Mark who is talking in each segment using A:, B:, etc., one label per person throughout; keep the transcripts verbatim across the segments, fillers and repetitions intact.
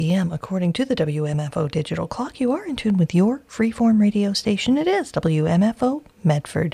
A: p m According to the W M F O digital clock, you are in tune with your freeform radio station. It is W M F O Medford.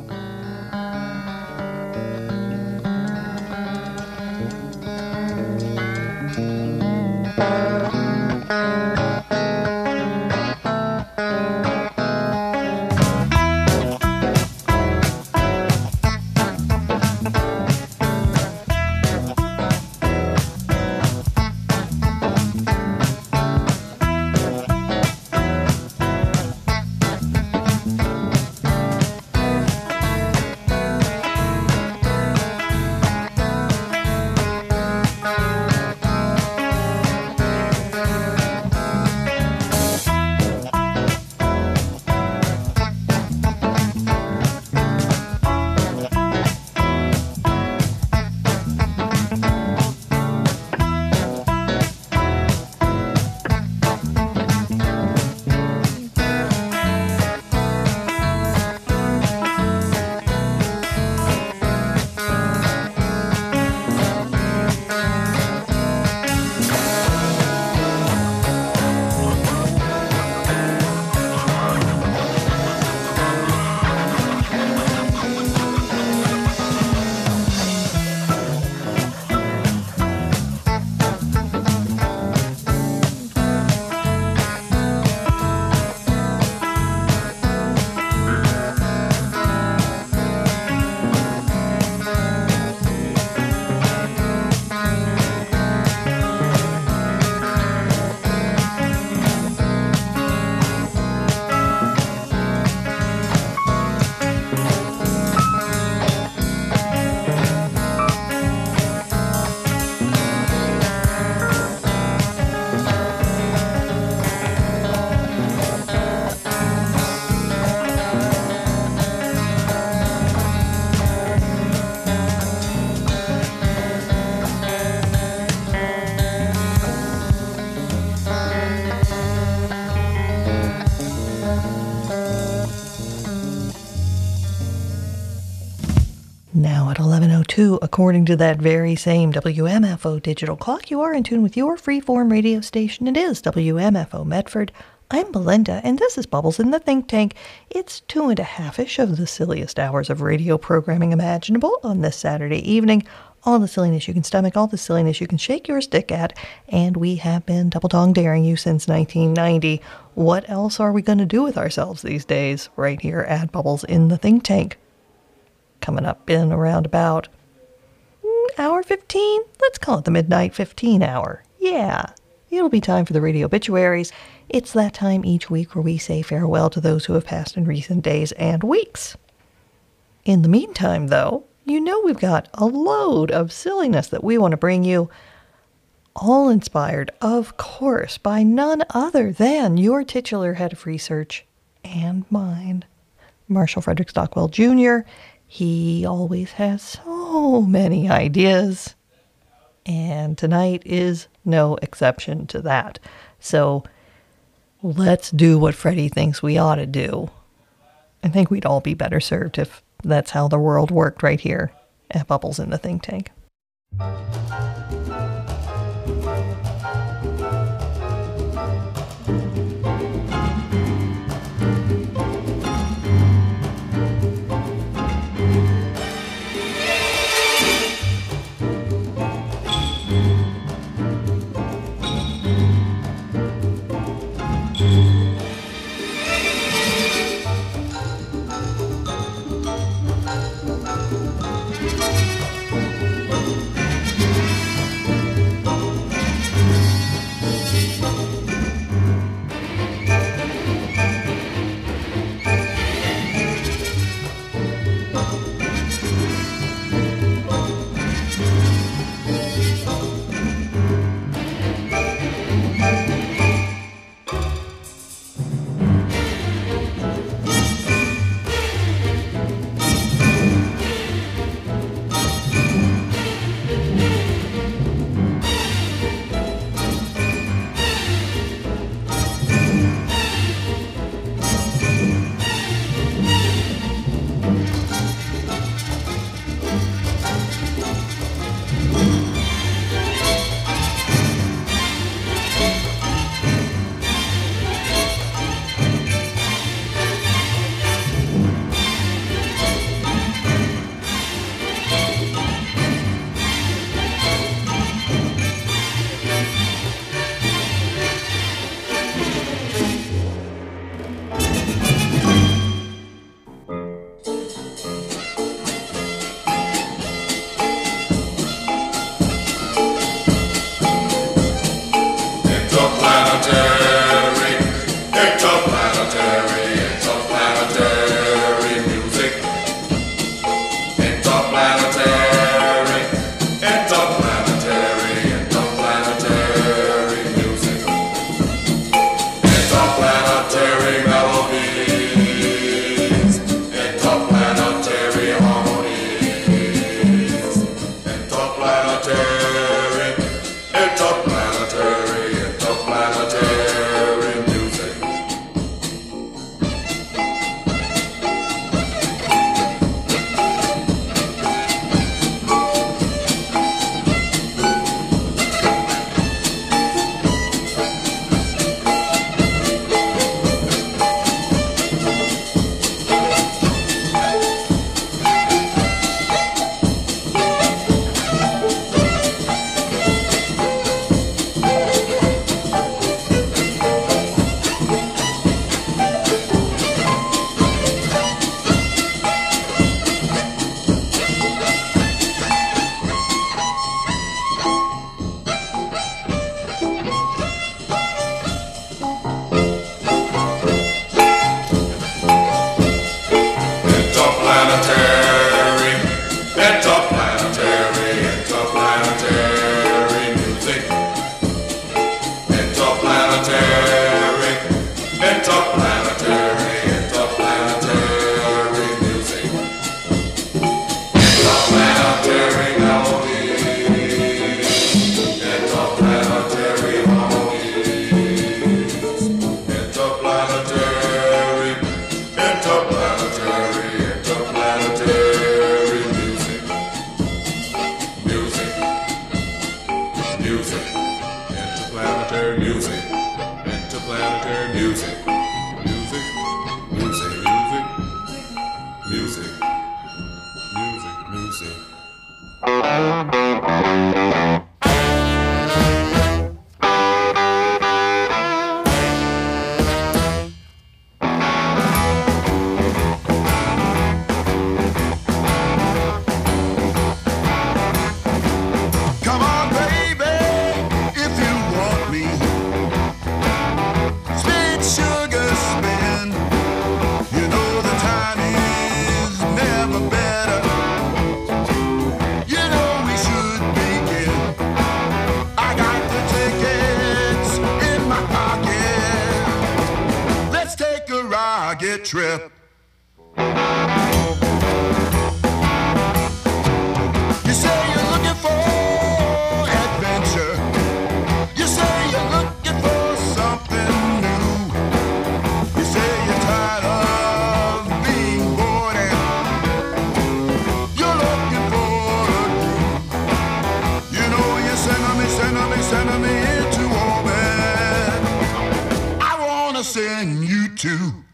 A: Now at eleven oh two, according to that very same W M F O digital clock, you are in tune with your freeform radio station. It is W M F O Medford. I'm Belinda, and this is Bubbles in the Think Tank. It's two and a half-ish of the silliest hours of radio programming imaginable on this Saturday evening. All the silliness you can stomach, all the silliness you can shake your stick at, and we have been double-dong daring you since nineteen ninety. What else are we going to do with ourselves these days, right here at Bubbles in the Think Tank? Coming up in around about mm, hour fifteen. Let's call it the midnight fifteen hour. Yeah, it'll be time for the radio obituaries. It's that time each week where we say farewell to those who have passed in recent days and weeks. In the meantime, though, you know we've got a load of silliness that we want to bring you, all inspired, of course, by none other than your titular head of research and mine, Marshall Frederick Stockwell Junior He always has so many ideas, and tonight is no exception to that. So let's do what Freddie thinks we ought to do. I think we'd all be better served if that's how the world worked right here at Bubbles in the Think Tank.
B: interplanetary music. Interplanetary music. Music. Music. Music. Music. Music. Music. Trip. You say you're looking for adventure. You say you're looking for something new. You say you're tired of being bored and you're looking for a groove. You know you're sending me, sending me, sending me into orbit. I wanna send you to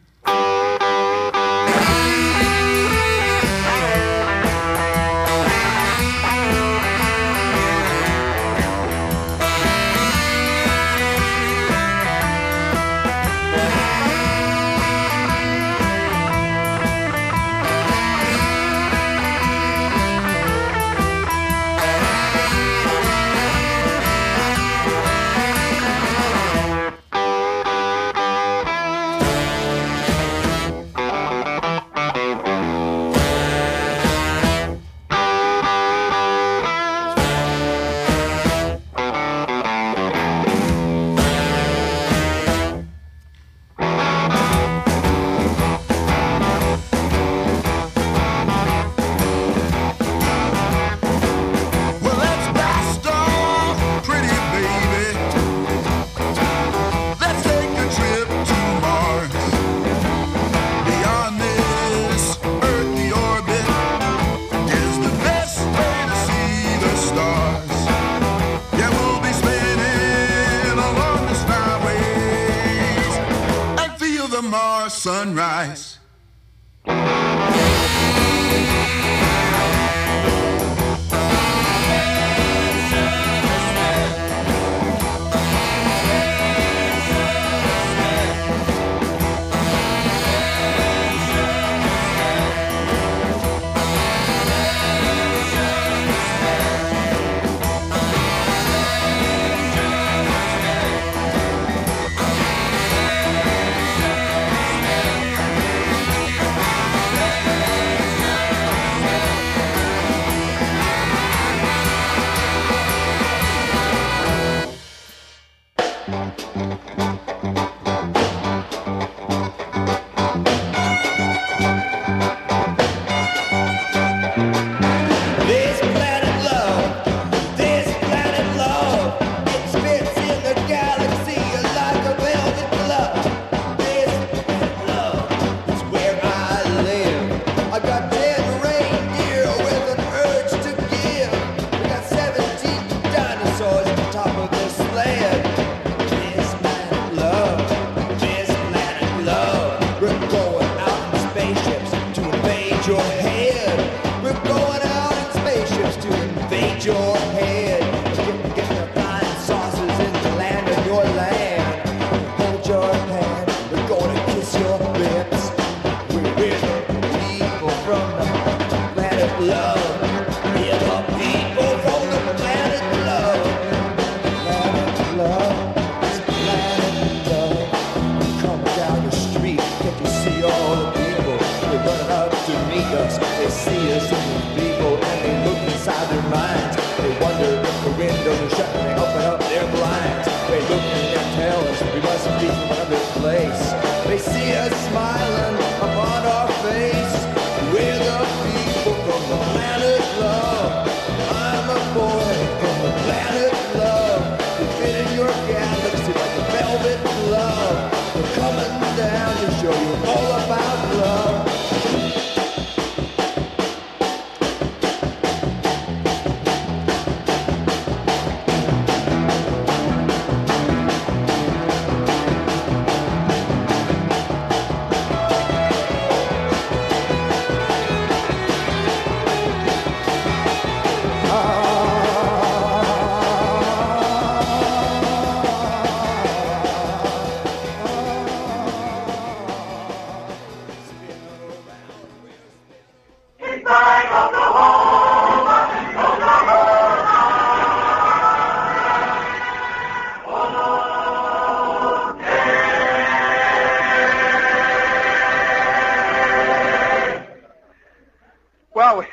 B: sunrise.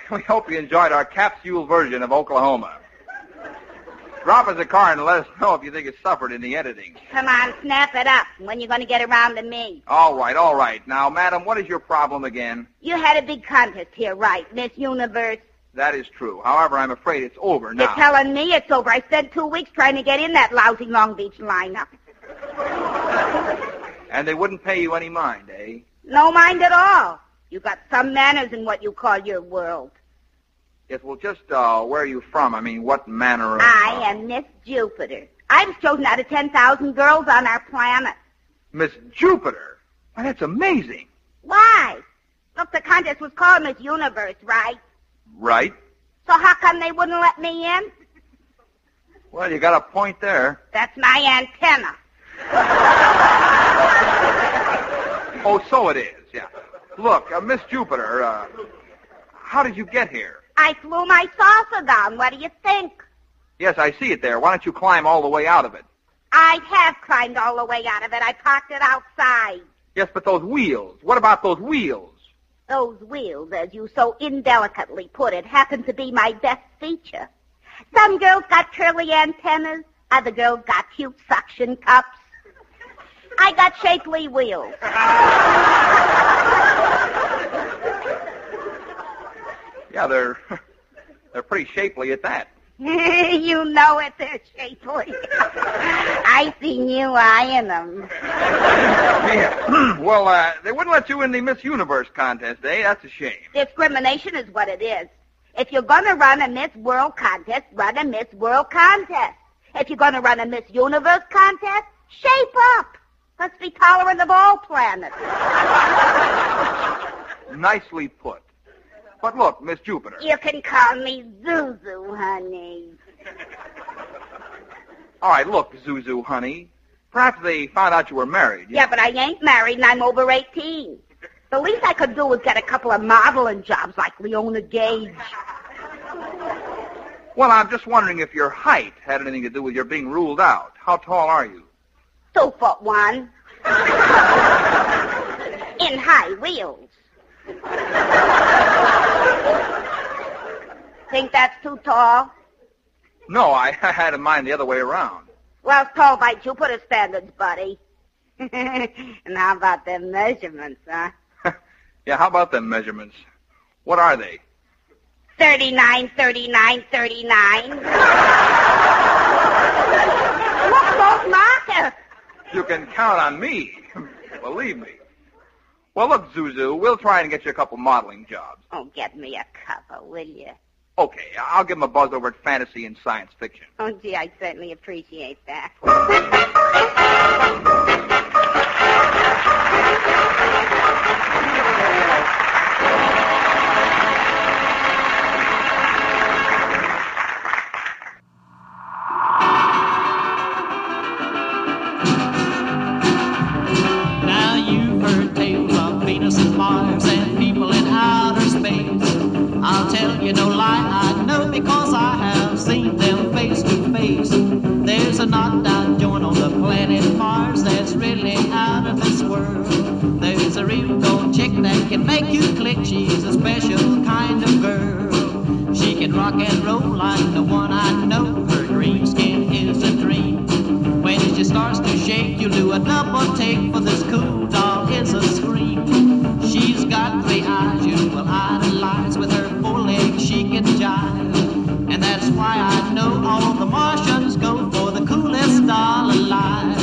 C: we hope you enjoyed our capsule version of Oklahoma. Drop us a card and let us know if you think it suffered in the editing.
D: Come on, snap it up. When you going to get around to me?
C: All right, all right. Now, madam, what is your problem again?
D: You had a big contest here, right? Miss Universe.
C: That is true. However, I'm afraid it's over now.
D: You're telling me it's over. I spent two weeks trying to get in that lousy Long Beach lineup.
C: And they wouldn't pay you any mind, eh?
D: No mind at all. You got some manners in what you call your world.
C: Yes, well, just uh, where are you from? I mean, what manner of...
D: I am Miss Jupiter. I was chosen out of ten thousand girls on our planet.
C: Miss Jupiter? Why, that's amazing.
D: Why? Look, the contest was called Miss Universe, right?
C: Right.
D: So how come they wouldn't let me in?
C: Well, you got a point there.
D: That's my antenna.
C: Oh, so it is, yeah. Look, uh, Miss Jupiter, uh, how did you get here?
D: I flew my saucer down. What do you think?
C: Yes, I see it there. Why don't you climb all the way out of it?
D: I have climbed all the way out of it. I parked it outside.
C: Yes, but those wheels. What about those wheels?
D: Those wheels, as you so indelicately put it, happen to be my best feature. Some girls got curly antennas. Other girls got cute suction cups. I got shapely wheels.
C: Yeah, they're they're pretty shapely at that.
D: You know it, they're shapely. I seen you eyeing them.
C: Yeah. Well, uh, they wouldn't let you in the Miss Universe contest, eh? That's a shame.
D: Discrimination is what it is. If you're going to run a Miss World contest, run a Miss World contest. If you're going to run a Miss Universe contest, shape up. Let's be tolerant of all planets.
C: Nicely put. But look, Miss Jupiter.
D: You can call me Zuzu, honey.
C: All right, look, Zuzu, honey. Perhaps they found out you were married.
D: Yeah, but I ain't married and I'm over eighteen. The least I could do was get a couple of modeling jobs like Leona Gage.
C: Well, I'm just wondering if your height had anything to do with your being ruled out. How tall are you?
D: Two foot one. In high wheels. Think that's too tall?
C: No, I, I had in mind the other way around.
D: Well, it's tall by Jupiter standards, buddy. And how about them measurements, huh?
C: Yeah, how about them measurements? What are they?
D: Thirty-nine, thirty-nine, thirty-nine. Look, both markers.
C: You can count on me. Believe me. Well, look, Zuzu, we'll try and get you a couple modeling jobs.
D: Oh, get me a cuppa, will you?
C: Okay, I'll give him a buzz over at Fantasy and Science Fiction.
D: Oh, gee, I certainly appreciate that.
E: Now you've heard tales of Venus and Mars and people in outer space. I'll tell you no lie, I know because I have seen them face to face. There's a knockdown joint on the planet Mars that's really out of this world. There's a real gold chick that can make you click. She's a special kind of girl. She can rock and roll like the one I know. Her green skin is a dream. When she starts to shake, you do a double take, for this cool doll is a scream. She's got three eyes you will idolize. With her four legs she can jive. And that's why I know all the Martians go for the coolest doll alive.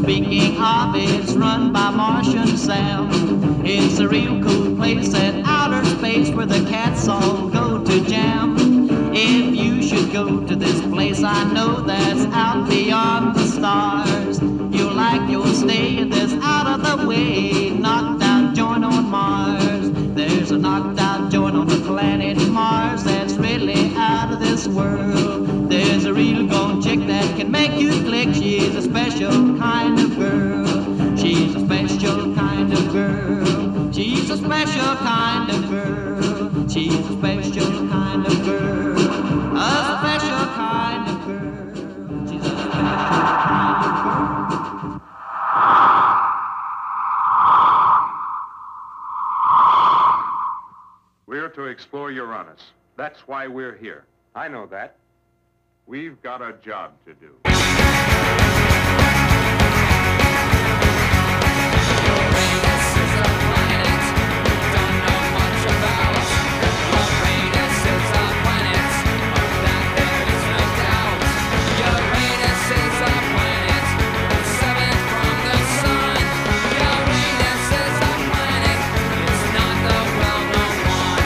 E: Speaking of, it's run by Martian Sam. It's a real cool place at outer space where the cats all go to jam. If you should go to this place, I know that's out beyond the stars. You'll like your stay, there's out of the way knocked out joint on Mars. There's a knocked out joint on the planet Mars that's really out of this world. There's a real gone chick that can make you click. She's a special kind of girl. She's a special kind of girl. She's a special kind of girl. She's a special kind of girl. A special kind of girl. She's a special kind of girl.
F: We're to explore Uranus. That's why we're here. I know that. We've got a job to do.
G: Uranus is a planet we don't know much about. Uranus is a planet, of that there is no doubt. Uranus is a planet, the seventh from the sun. Uranus is a planet, it's not the well-known one.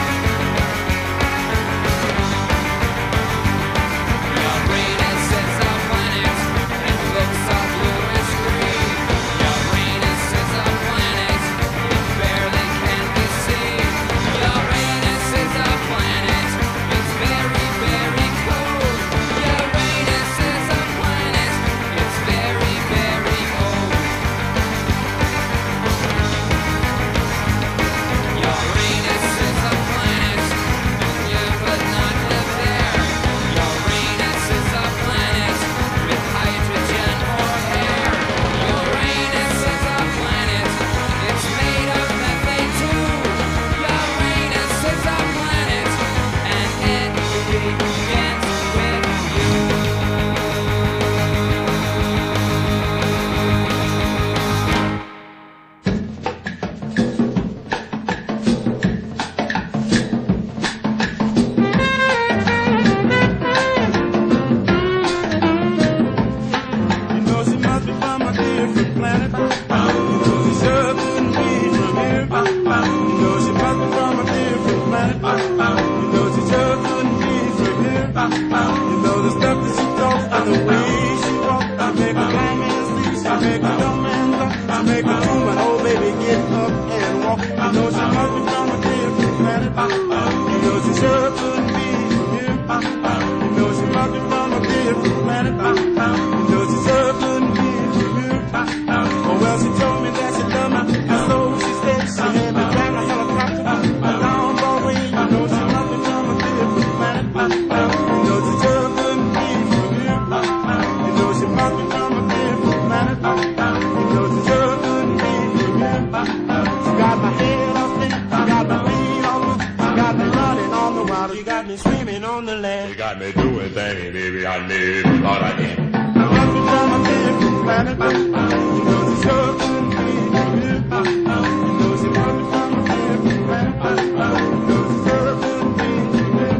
G: Uranus is a planet, and looks up bluish green. Uranus is a planet, it barely can be seen. Uranus is a planet, it's very, very cold. Uranus is a planet, it's very, very old. Uranus is a planet, and you could not live there. Uranus is a planet with hydrogen or air. Uranus is a planet, it's made of methane too. Uranus is a planet, and it begins with you.
B: You know she must be from a different planet. You know she sure couldn't be from here. You know she must be from a different planet. You know she sure couldn't be from here. You know the stuff that she talks and the way she walks. She make a blind man sleep. She make a dumb man talk. She make a fool and old baby get up and walk. You know she must be from a different planet. You know she sure couldn't be from here. You know she must be from a different planet. You know she sure couldn't be from here. Oh well, she told me that she loved me, and so she said she had me flying a helicopter down Broadway. You know she must be from a different planet. You know she sure couldn't be from here. You know she must be from a different planet. You know she sure couldn't be from here. She got my head all thick, she got my feet all loose, she got me running on the water, she got me swimming on the land.
F: You got me doing things, baby, I never thought I did.
B: Must be from a different planet. You know she sure couldn't be from here. You know she must be from a different planet. You know she sure couldn't be from here.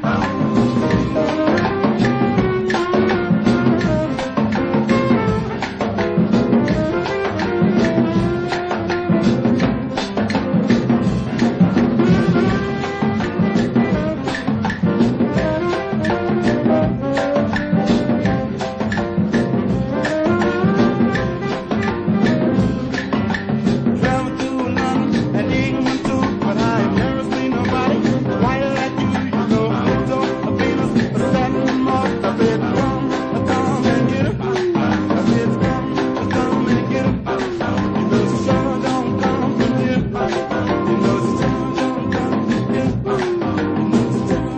B: Travel through London and England too, but I ain't never seen nobody quite like you. You know, Pluto, a Venus, a Saturn, and Mars. I said, come, a come and get her. I said, come, a come and get her. You know, she sure don't come from here. You know, she sure don't come from here. You know, she sure don't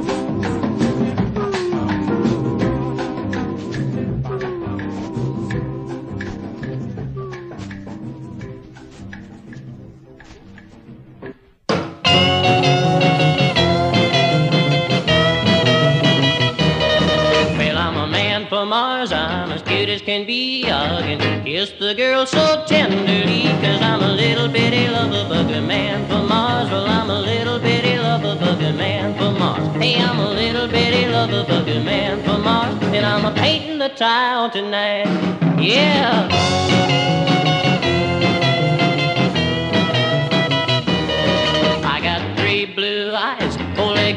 H: Well, I'm a man from Mars, I'm as cute as can be. I can kiss the girl so tenderly, cause I'm a little bitty lover bugger man from Mars. Well, I'm a little bitty lover bugger man from Mars. Hey, I'm a little bitty lover bugger man from Mars, and I'm a painting the town tonight. Yeah.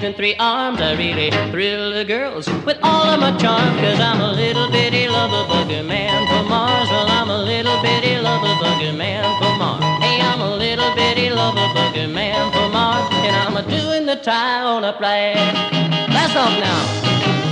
H: in three arms. I really thrill the girls with all of my charm, cause I'm a little bitty lover bugger man from Mars. Well, I'm a little bitty lover bugger man from Mars. Hey, I'm a little bitty lover bugger man from Mars, and I'm a doing the tie on a flag. Last song now.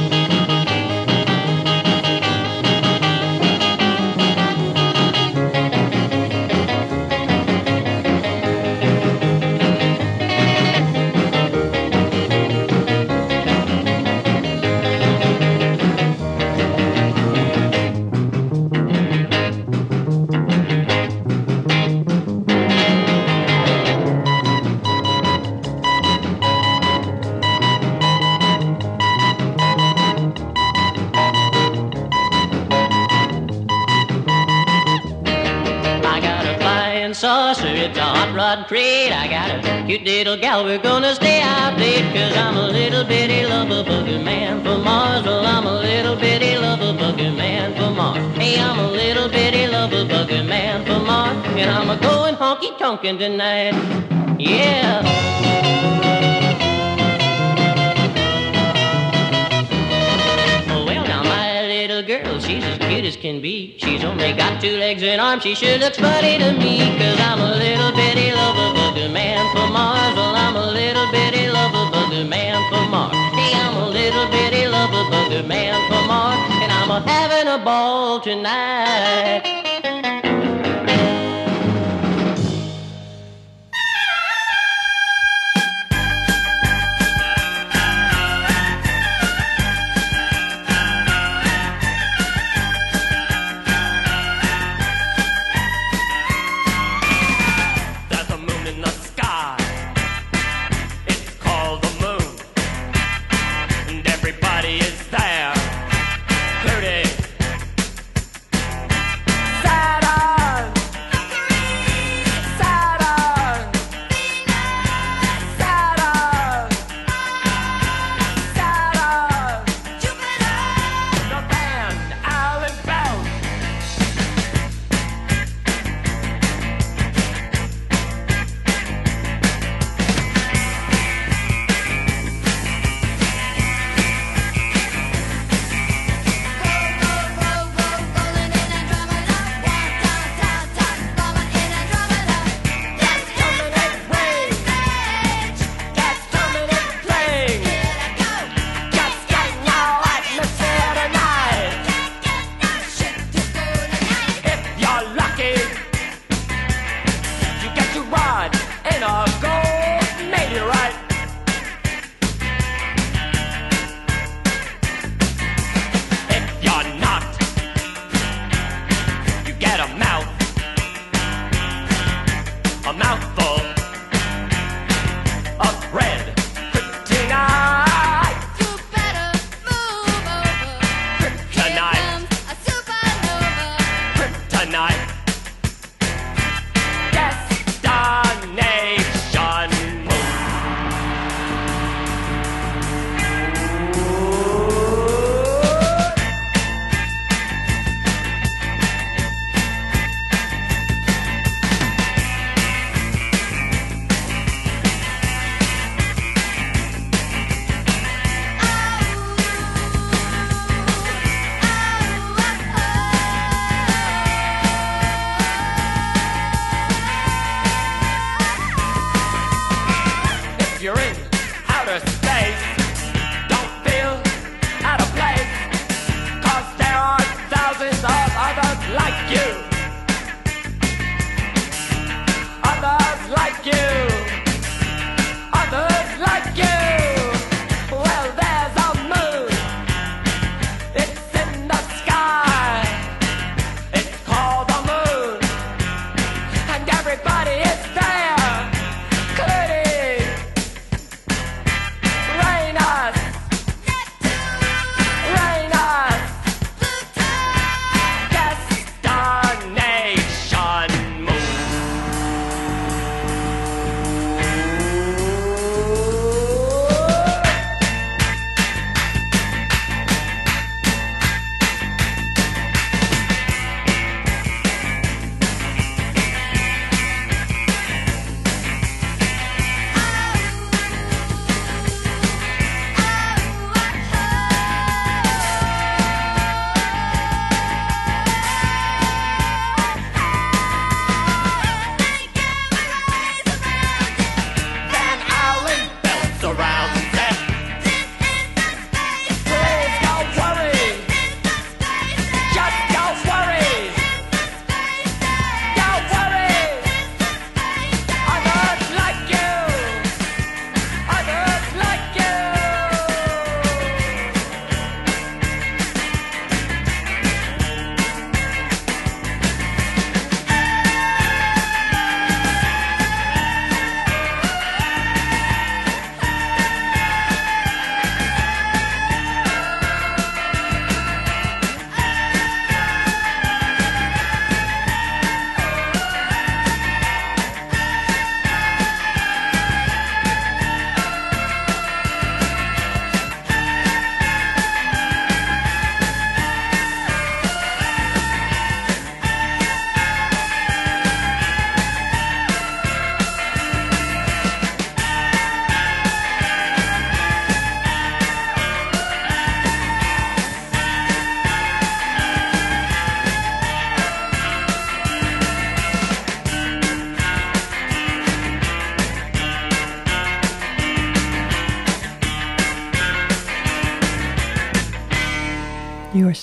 H: Saucer, it's a hot rod crate. I got a cute little gal, we're gonna stay out late, cause I'm a little bitty lover bugger man from Mars. Well, I'm a little bitty lover bugger man from Mars. Hey, I'm a little bitty lover bugger man from Mars, and I'm a going honky tonkin' tonight. Yeah. Girl, she's as cute as can be. She's only got two legs and arms. She sure looks funny to me, cause I'm a little bitty lover bugger man from Mars. Well, I'm a little bitty lover bugger man from Mars. Hey, I'm a little bitty lover bugger man from Mars, and I'm a having a ball tonight.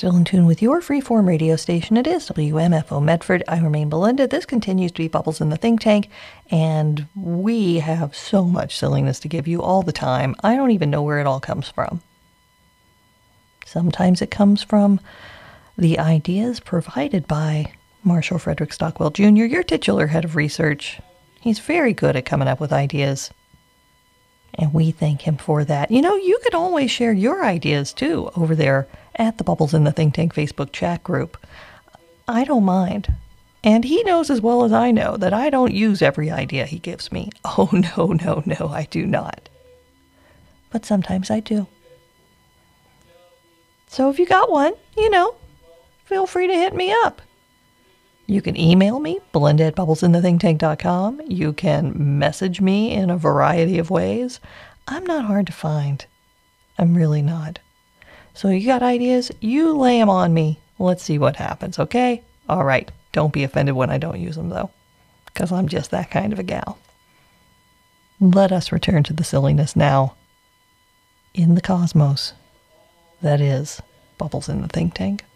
A: still in tune with your freeform radio station. It is W M F O Medford. I remain Belinda. This continues to be Bubbles in the Think Tank, and we have so much silliness to give you all the time. I don't even know where it all comes from. Sometimes it comes from the ideas provided by Marshall Frederick Stockwell Junior, your titular head of research. He's very good at coming up with ideas, and we thank him for that. You know, you can always share your ideas, too, over there at the Bubbles in the Think Tank Facebook chat group. I don't mind. And he knows as well as I know that I don't use every idea he gives me. Oh, no, no, no, I do not. But sometimes I do. So if you got one, you know, feel free to hit me up. You can email me, Belinda at bubbles in the think tank dot com. You can message me in a variety of ways. I'm not hard to find. I'm really not. So you got ideas? You lay them on me. Let's see what happens, okay? All right. Don't be offended when I don't use them, though, because I'm just that kind of a gal. Let us return to the silliness now. In the cosmos, that is Bubbles in the Think Tank.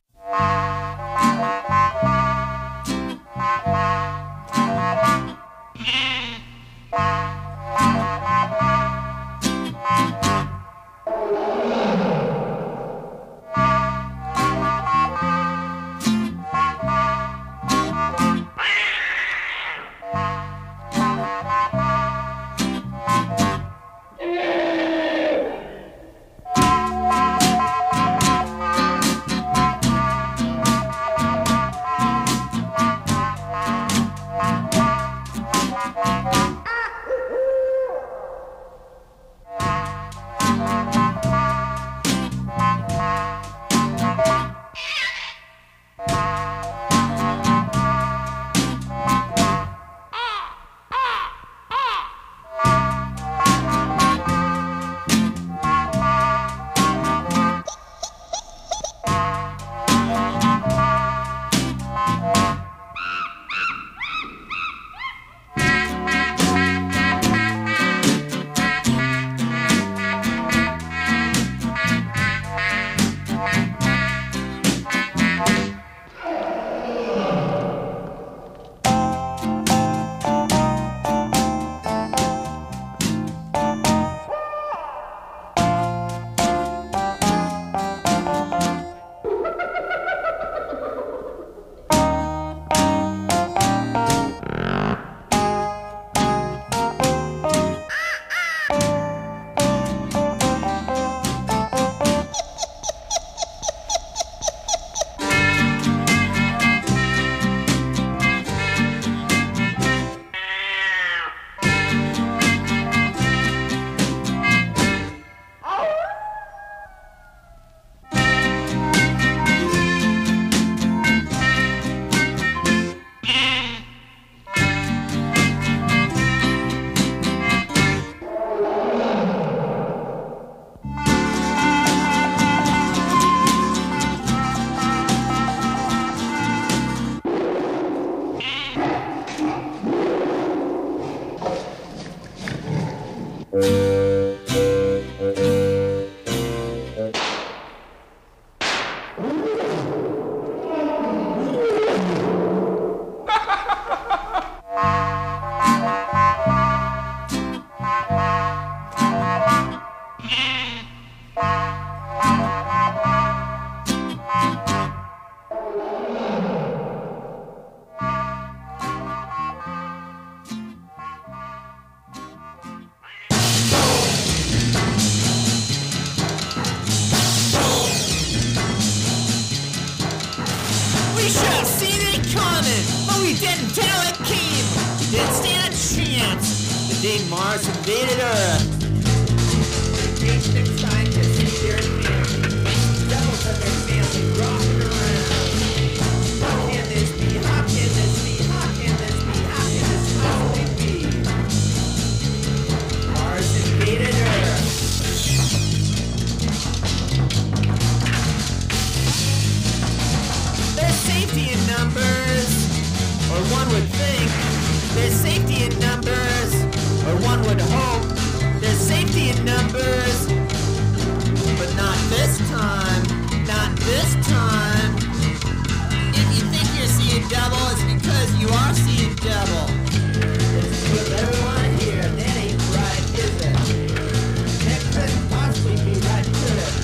I: Numbers, but not this time, not this time, if you think you're seeing double, it's because you are seeing double. It's with everyone here, that ain't right, is it? That couldn't possibly be right, could it?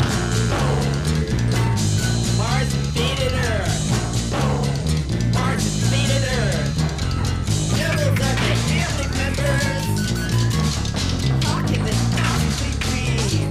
I: Mars invaded Earth. Mars invaded Earth. Devils are my family members. How can this possibly be?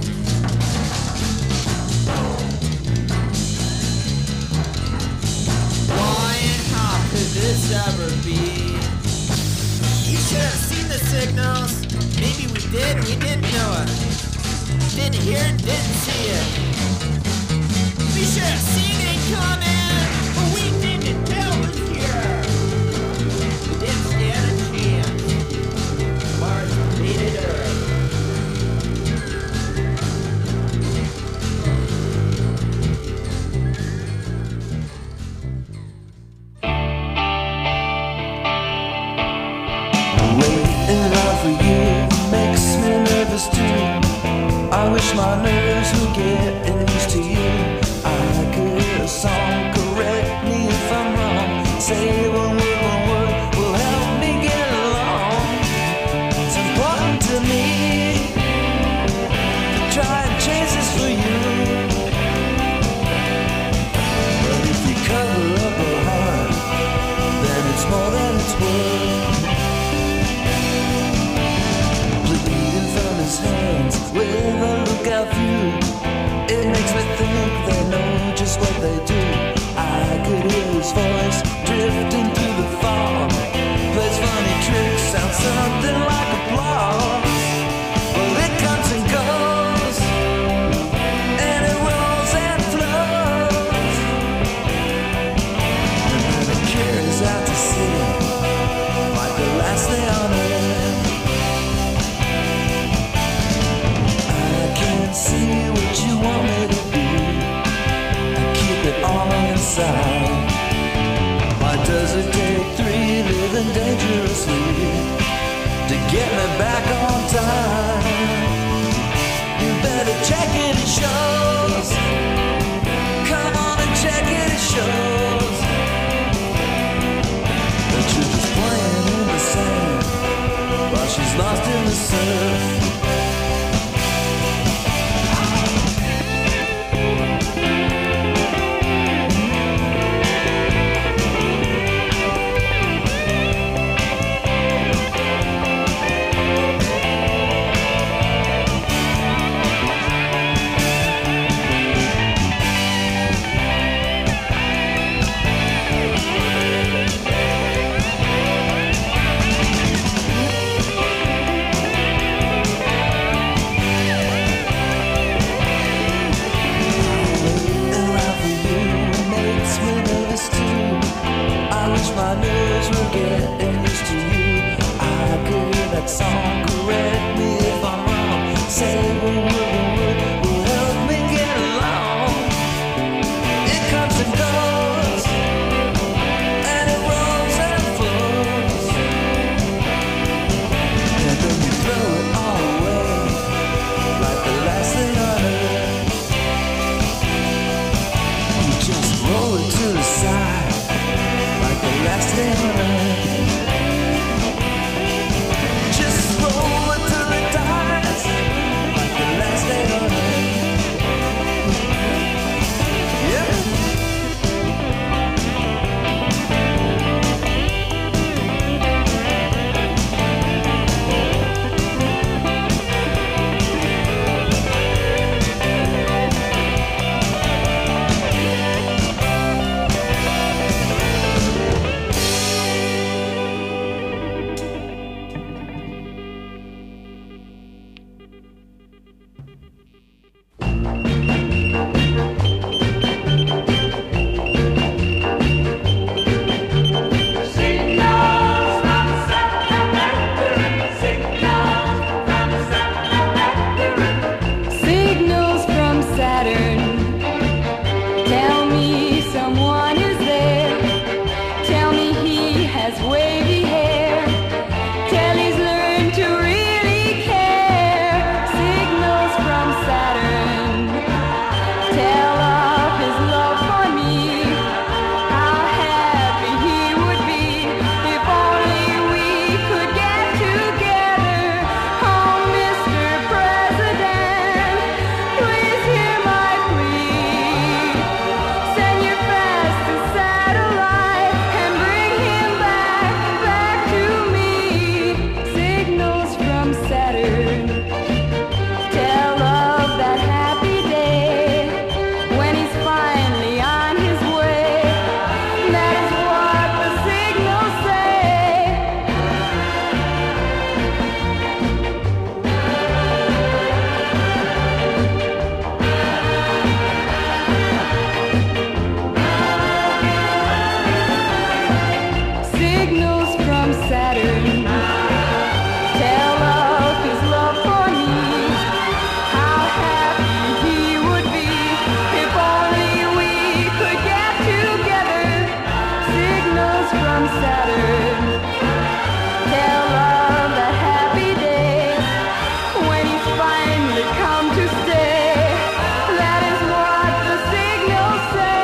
I: Why and how could this ever be? We should have seen the signals. Maybe we did and we didn't know it. Didn't hear it, didn't see it. We should have seen it coming, but we didn't tell it was here. We didn't stand a chance. Mars invaded Earth.
J: Waiting around for you makes me nervous too. I wish my nerves were getting used to you. I could hear a song, correct me if I'm wrong. Say one word, one word will help me get along. It's important to me to try and change this for you. But if you cover up her heart, then it's more than it's worth. Hands with a lookout view. It makes me think they know just what they do. I could hear his voice drifting through the fog. Plays funny tricks, sounds something like applause. Well, it comes and goes, and it rolls and flows, and then it carries out to sea like the last day on earth. See what you want me to be and keep it all inside. Why does it take three living dangerously to get me back on time? You better check it, it shows. Come on and check it, it shows that you're just playing in the sand while she's lost in the surf. My nerves were getting used to you. I could hear that song, correct me if I'm wrong. Say one word, one word will help me get along. It comes and goes, and it rolls and flows, and then you throw it all away like the last thing on earth. You just roll it to the side. Last day on earth. Just roll it till it dies like the last day on earth. Yeah.
K: Tell of signals from Saturn tell of his love for me. How happy he would be if only we could get together. Signals from Saturn tell of the happy days when he's finally come to stay. That is what the signals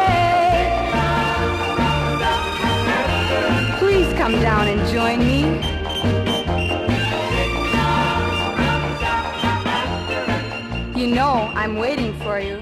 K: say. Please come down and join me. You know I'm waiting for you.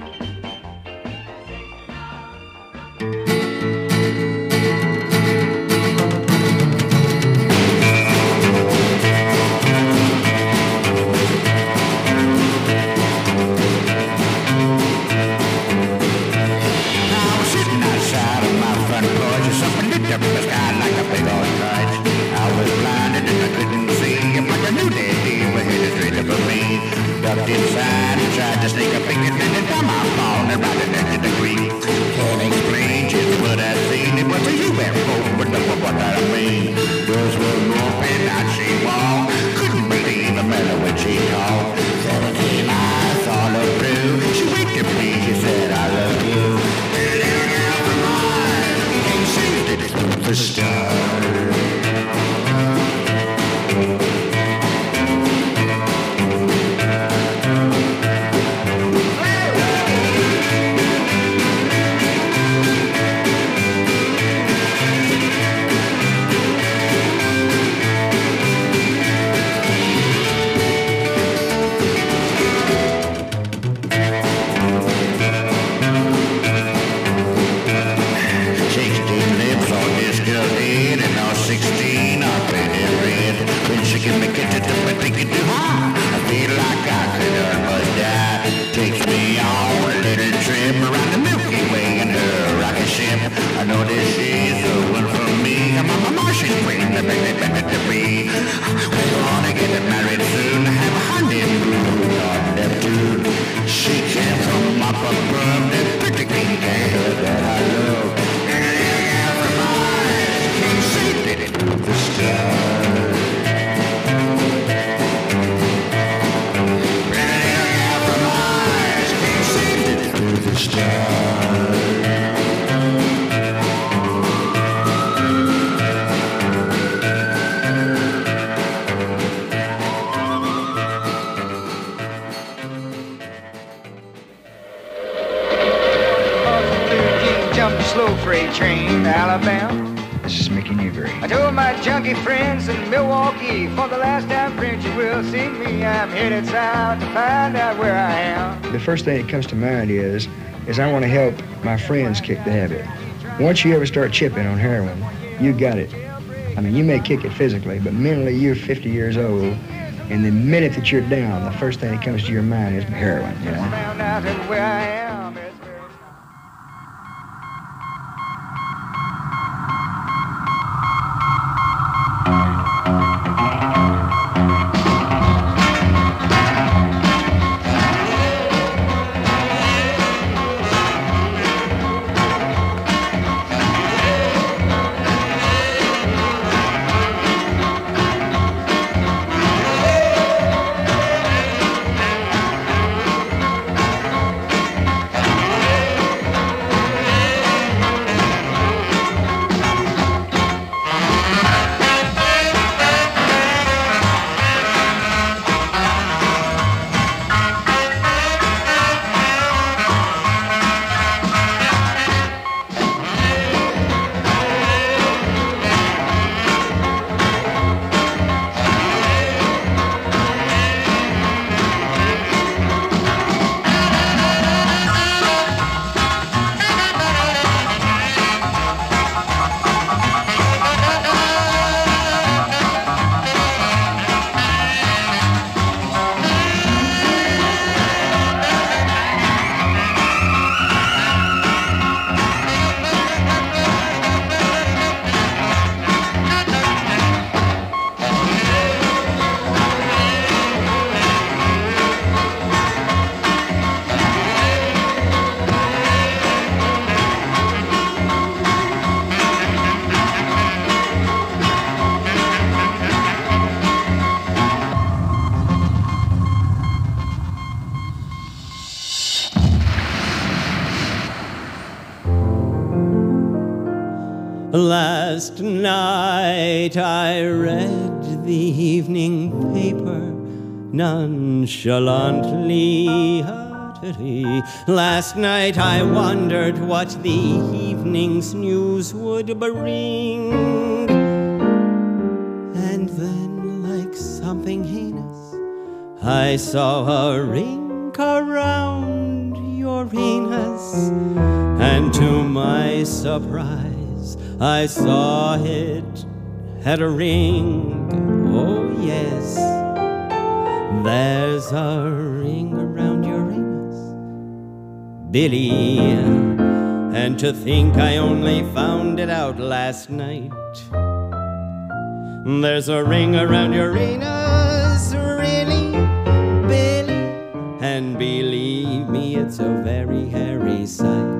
B: Inside and tried to sneak a finger in the thumb I fall and right into the degree. Can't explain just what I seen. It was a U F O, but look what I mean. Doors were open, I'd see wall. Couldn't believe the matter when she called. Seventeen eyes all up through. She winked at me, she said I love you. Little girl from Mars, ain't saved it, it's the star. I know this is the one for me. I'm a Martian queen, the baby, baby, to be. We're gonna get married soon, have a honeymoon on Neptune. She came from up above, that pretty green girl that I love. And from Mars, can't see that it through the stars. From Mars, can't see that it through the stars.
L: Slow freight train to Alabama.
M: This is Mickey Newberry.
L: I told my junkie friends in Milwaukee, for the last time, friends, you will see me. I'm headed south to find out where I am.
M: The first thing that comes to mind is, is I want to help my friends kick the habit. Once you ever start chipping on heroin, you got it. I mean, you may kick it physically, but mentally you're fifty years old, and the minute that you're down, the first thing that comes to your mind is heroin, you know?
L: Found out where I am.
N: Last night I read the evening paper nonchalantly. Last night I wondered what the evening's news would bring. And then, like something heinous, I saw a ring around Uranus. And to my surprise, I saw it had a ring. Oh yes, there's a ring around Uranus, Billy. And to think I only found it out last night. There's a ring around Uranus, really, Billy. And believe me, it's a very hairy sight.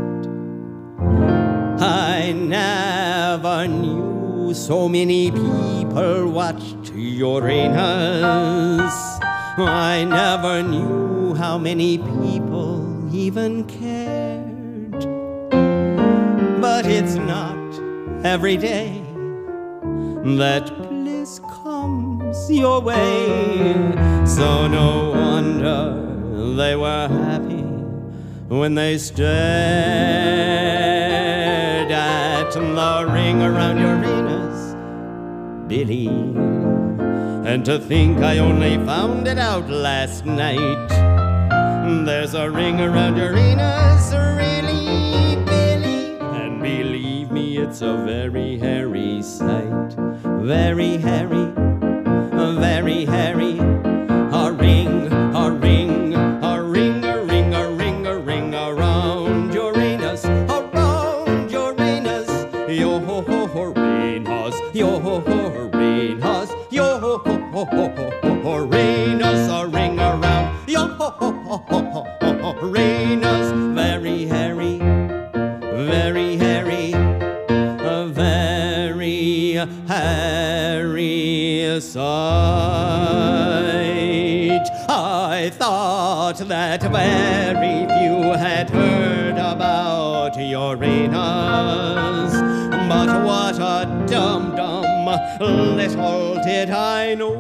N: I never knew so many people watched Uranus. I never knew how many people even cared. But it's not every day that bliss comes your way. So no wonder they were happy when they stared at the ring around Uranus, Billy. And to think I only found it out last night. There's a ring around Uranus, really, Billy. And believe me, it's a very hairy sight. Very hairy, very hairy. A ring, a ring, a ring, a ring, a ring, a ring around Uranus, around Uranus. Yo ho ho Uranus, yo ho ho Uranus, yo ho ho ho ho Uranus, a ring around, yo ho ho ho ho Uranus. Very hairy, very hairy, a very hairy sight. I thought that very few had heard about Uranus, but what a dum-dum, little did I know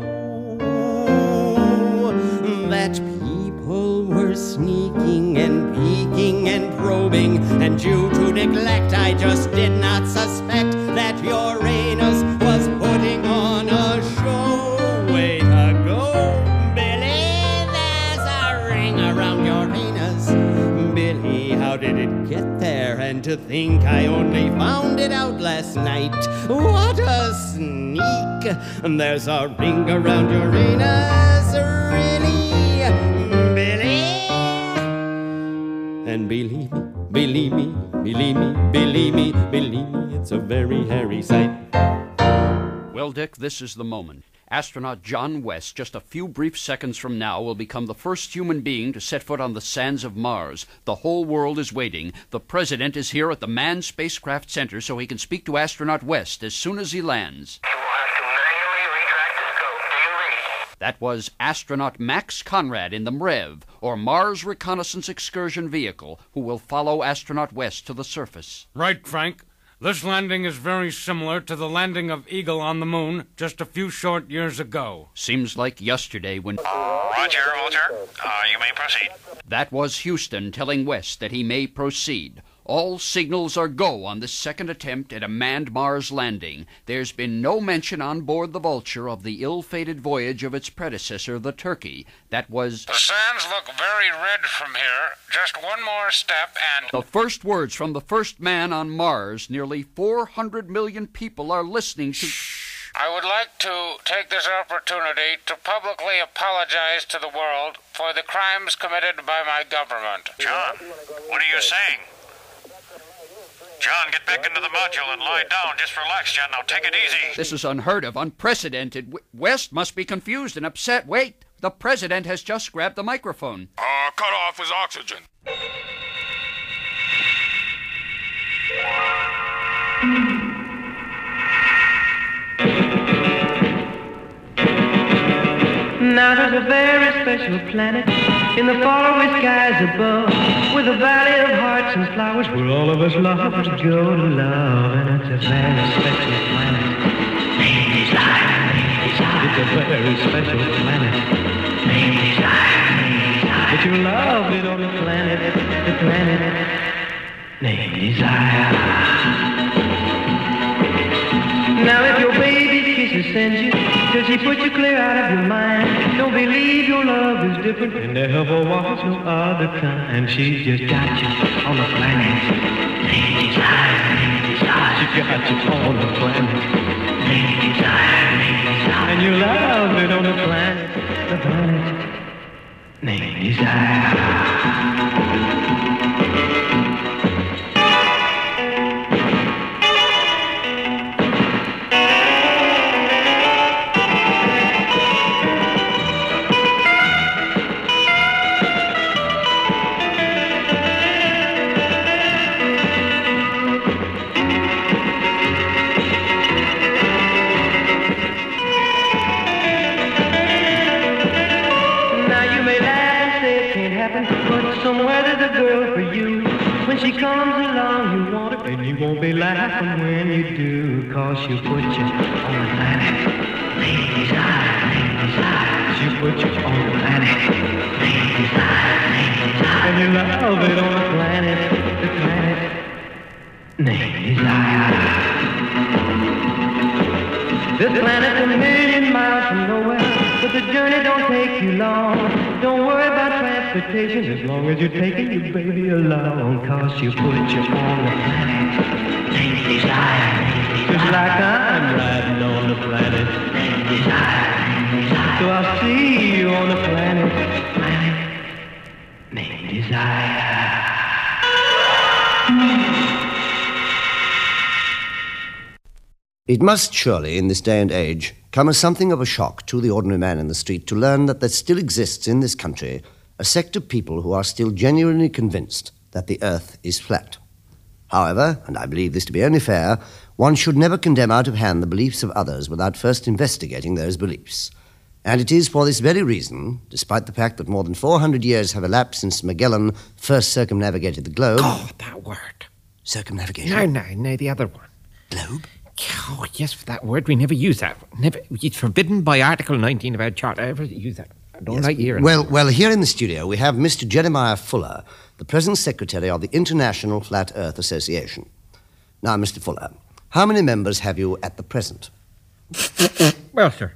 N: that people were sneaking and peeking and probing, and due to neglect I just did not suspect that Uranus was putting on a show. Way to go, Billy, there's a ring around Uranus. Billy, how did it get there? And to think I only found it out last night. What a sneak! There's a ring around Uranus, really, Billy. And believe me, believe me, believe me, believe me, believe me, it's a very hairy sight.
O: Well, Dick, this is the moment. Astronaut John West, just a few brief seconds from now, will become the first human being to set foot on the sands of Mars. The whole world is waiting. The President is here at the Manned Spacecraft Center so he can speak to Astronaut West as soon as he lands. That was astronaut Max Conrad in the M R E V, or Mars Reconnaissance Excursion Vehicle, who will follow Astronaut West to the surface.
P: Right, Frank. This landing is very similar to the landing of Eagle on the moon just a few short years ago.
O: Seems like yesterday when...
Q: Roger, Walter. Uh, you may proceed.
O: That was Houston telling West that he may proceed. All signals are go on this second attempt at a manned Mars landing. There's been no mention on board the Vulture of the ill-fated voyage of its predecessor, the Turkey. That was...
Q: The sands look very red from here. Just one more step and...
O: The first words from the first man on Mars. Nearly four hundred million people are listening to...
Q: Shh. I would like to take this opportunity to publicly apologize to the world for the crimes committed by my government.
R: John, what are you saying? John, get back into the module and lie down. Just relax, John. Now take it easy.
O: This is unheard of, unprecedented. W- West must be confused and upset. Wait, the President has just grabbed the microphone.
R: Uh, cut off his oxygen.
S: Now there's a very special planet in the faraway skies above, with a valley of hearts and flowers where all of us lovers go to love. And it's a very special planet. Baby's life, baby's life. It's a very special planet. Baby's life, baby's life. But you love it on the planet, the planet named Desire. Now if your baby's kisses send you, till she put you clear out of your mind, don't believe your love is different, and there ever was no other kind. She's just got you on the planet. Lady's life, lady's life. She got you on the planet. Lady's life, lady's life. And you love it on the planet, the planet named Desire. Somewhere there's a girl for you. When she comes along, you want her, and you won't be laughing when you do, cause she'll put you on the planet. Lady's eye, lady's eye. She'll put you on the planet. Lady's eye, lady's eye. And you love it on the planet, the planet named Desire. This planet's a million miles from nowhere, but the journey don't take you long. Don't worry about transportation as long as you're taking your baby along, cause she'll put you on the planet. Lady's Desire, just like I'm riding on the planet. Lady's Desire, so I'll see you on the planet. Planet named Desire.
T: It must surely, in this day and age, come as something of a shock to the ordinary man in the street to learn that there still exists in this country a sect of people who are still genuinely convinced that the earth is flat. However, and I believe this to be only fair, one should never condemn out of hand the beliefs of others without first investigating those beliefs. And it is for this very reason, despite the fact that more than four hundred years have elapsed since Magellan first circumnavigated the globe...
U: Oh, that word.
T: Circumnavigation?
U: No, no, no, the other one.
T: Globe?
U: Oh, yes, for that word. We never use that. Never. It's forbidden by Article nineteen of our Charter. Ever use that. I don't
T: Yes.
U: like hearing
T: Well,
U: that.
T: well, here in the studio we have Mister Jeremiah Fuller, the present secretary of the International Flat Earth Association. Now, Mister Fuller, how many members have you at the present?
U: Well, sir.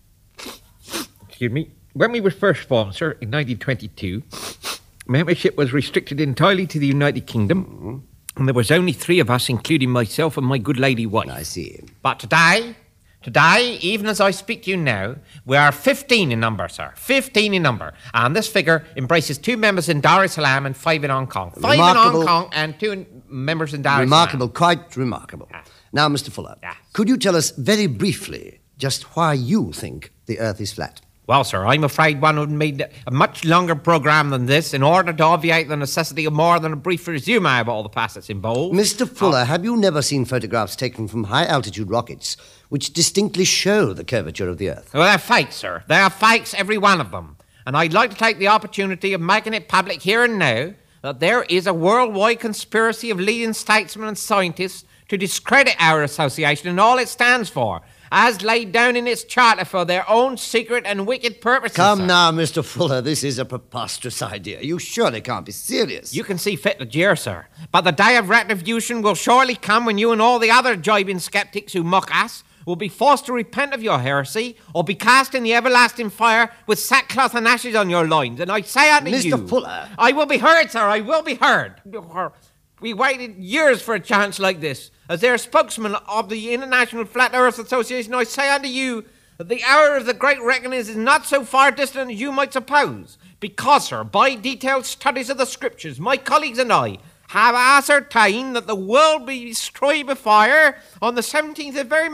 U: Excuse me. When we were first formed, sir, in nineteen twenty-two, membership was restricted entirely to the United Kingdom.
T: Mm-hmm.
U: And there was only three of us, including myself and my good lady wife.
T: I see.
U: But today, today, even as I speak to you now, we are fifteen in number, sir. fifteen in number. And this figure embraces two members in Dar es Salaam and five in Hong Kong. Five
T: Remarkable.
U: in Hong Kong and two in, members in Dar es Salaam.
T: Remarkable, quite remarkable. Now, Mister Fuller, could you tell us very briefly just why you think the earth is flat?
U: Well, sir, I'm afraid one would need a much longer programme than this in order to obviate the necessity of more than a brief resume of all the facets involved.
T: Mister Fuller, have you never seen photographs taken from high-altitude rockets which distinctly show the curvature of the earth?
U: Well, they're fakes, sir. They're fakes, every one of them. And I'd like to take the opportunity of making it public here and now that there is a worldwide conspiracy of leading statesmen and scientists to discredit our association and all it stands for, as laid down in its charter for their own secret and wicked purposes.
T: Come
U: sir.
T: now, Mister Fuller, this is a preposterous idea. You surely can't be serious.
U: You can see fit to jeer, sir. But the day of retribution will surely come when you and all the other jibing skeptics who mock us will be forced to repent of your heresy or be cast in the everlasting fire with sackcloth and ashes on your loins. And I say unto you...
T: Mister Fuller.
U: I will be heard, sir. I will be heard. We waited years for a chance like this. As their spokesman of the International Flat Earth Association, I say unto you that the hour of the great reckoning is not so far distant as you might suppose. Because, sir, by detailed studies of the scriptures, my colleagues and I have ascertained that the world will be destroyed by fire on the seventeenth of every month.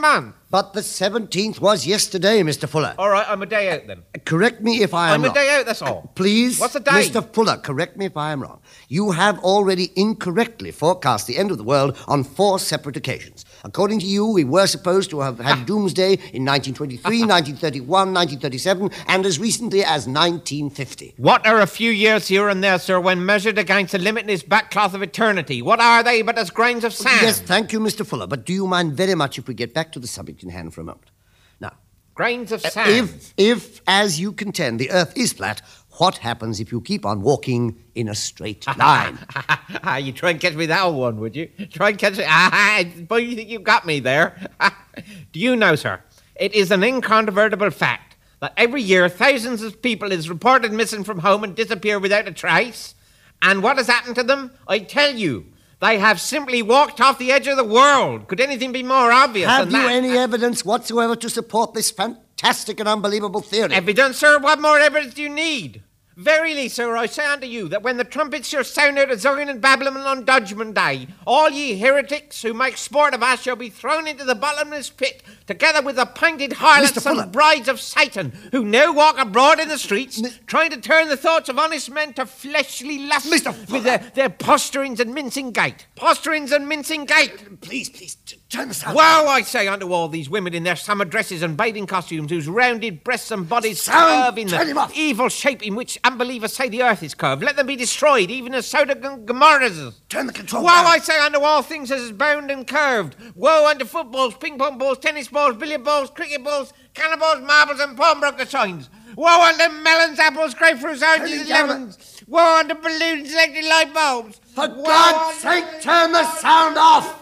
T: But the seventeenth was yesterday, Mister Fuller.
U: All right, I'm a day out then.
T: Correct me if I am
U: I'm
T: wrong.
U: a day out, that's all.
T: Please,
U: What's the day?
T: Mister Fuller, correct me if I am wrong. You have already incorrectly forecast the end of the world on four separate occasions. According to you, we were supposed to have had doomsday in nineteen twenty-three, nineteen thirty-one, nineteen thirty-seven, and as recently as nineteen fifty.
U: What are a few years here and there, sir, when measured against the limitless backcloth of eternity? What are they but as grains of sand?
T: Yes, thank you, Mister Fuller, but do you mind very much if we get back to the subject in hand for a moment? Now,
U: grains of
T: uh,
U: sand.
T: If, if, as you contend, the Earth is flat, what happens if you keep on walking in a straight line?
U: You try and catch me that one, would you? Try and catch me. Ah, but you think you got me there? Do you know, sir, it is an incontrovertible fact that every year thousands of people is reported missing from home and disappear without a trace. And what has happened to them? I tell you, they have simply walked off the edge of the world. Could anything be more obvious
T: Have
U: than
T: you
U: that?
T: any evidence whatsoever to support this fantastic and unbelievable theory?
U: Evidence, sir? What more evidence do you need? Verily, sir, I say unto you that when the trumpets shall sound out of Zion and Babylon on Judgment Day, all ye heretics who make sport of us shall be thrown into the bottomless pit, together with the painted harlots and brides of Satan, who now walk abroad in the streets, trying to turn the thoughts of honest men to fleshly lust with their, their posturings and mincing gait. Posturings and mincing gait.
T: Please, please, t- turn the sound.
U: Woe, I say unto all these women in their summer dresses and bathing costumes, whose rounded breasts and bodies
T: Sound,
U: curve in
T: turn him
U: the
T: off.
U: evil shape in which unbelievers say the earth is curved. Let them be destroyed, even as Sodom and Gomorrah's.
T: Turn the control
U: Woe,
T: down.
U: I say unto all things as is bound and curved. Woe unto footballs, ping-pong balls, tennis balls, billiard balls, cricket balls, cannonballs, marbles, and pawnbroker signs. Woe unto melons, apples, grapefruits, oranges, and
T: down.
U: lemons. Woe unto balloons, electric light bulbs.
T: For God's sake, turn the sound off!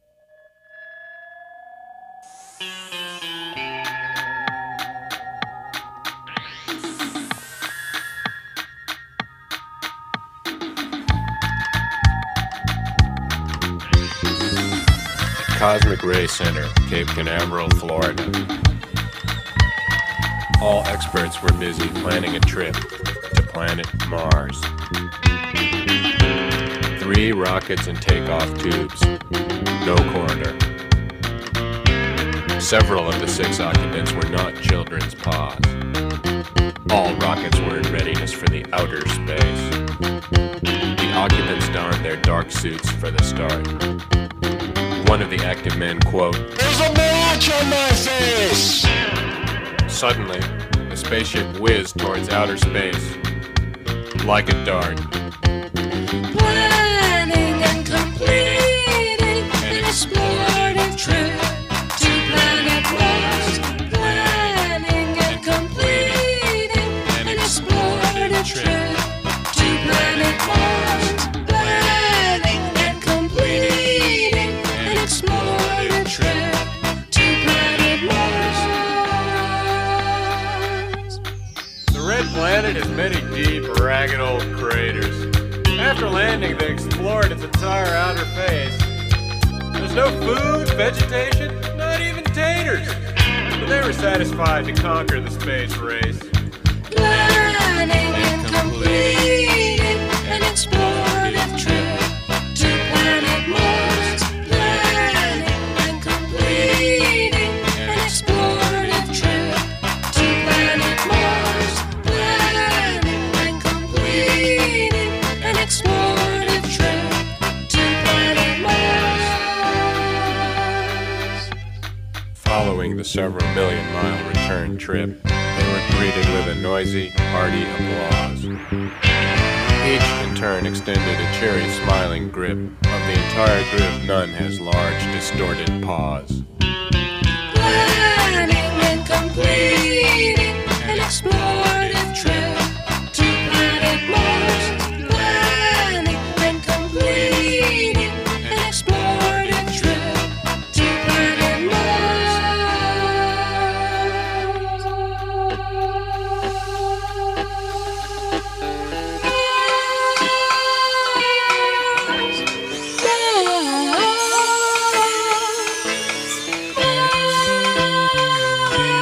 C: Cosmic Ray Center, Cape Canaveral, Florida. All experts were busy planning a trip to planet Mars. Three rockets and takeoff tubes. No coroner. Several of the six occupants were not children's paws. All rockets were in readiness for the outer space. The occupants donned their dark suits for the start. One of the active men, quote,
B: There's a match on my face!
C: Suddenly, the spaceship whizzed towards outer space, like a dart.
K: Planning and completing an explorative trip to planet Mars. Planning and completing an explorative trip to planet Mars. Planning and completing an explorative trip to planet Mars.
C: The red planet has many deep, ragged old craters. After landing, they explored its entire outer face. There's no food, vegetation, not even taters. But they were satisfied to conquer the space race.
K: Planning and completing an explorative trip to planet Mars. Planning and completing an explorative trip to planet Mars. Planning and completing an explorative trip to planet Mars.
C: Following the several million mile return trip, they were greeted with a noisy, hearty applause. Each in turn extended a cheery, smiling grip. Of the entire group, none has large, distorted paws.